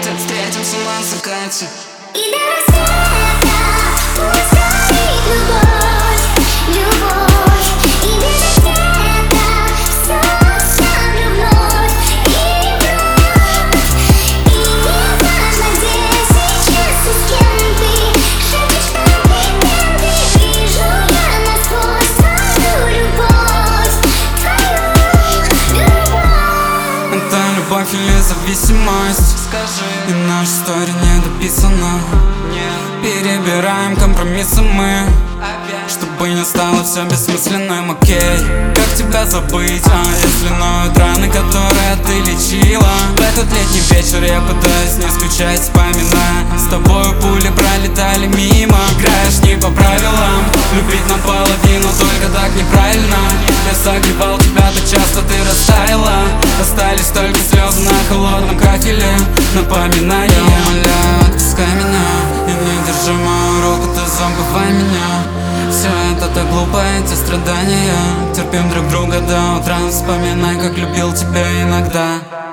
Может, встретимся на закате. И до рассвета пусть горит любовь, любовь. И без ответа все оставлю вновь и вновь. И не важно, где сейчас и с кем ты, шепчешь комплименты. Вижу я насквозь твою любовь, твою любовь. Это любовь или зависимость? Скажи, И наша история не дописана. нет, Перебираем компромиссы мы, опять. чтобы не стало все бессмысленным, окей. Как тебя забыть, если ноют раны, которые ты лечила? В этот летний вечер я пытаюсь не скучать, вспоминая. С тобою пули пролетали мимо. Играешь не по правилам, любить наполовину, только так неправильно. Я согревал тебя так часто, ты растаяла. Остались только слезы на холодном кафеле, напоминания. Я умоляю, отпускай меня и не держи мою руку, ты забывай меня. Все это так глупо, эти страдания. Терпим друг друга до утра, вспоминай, как любил тебя иногда.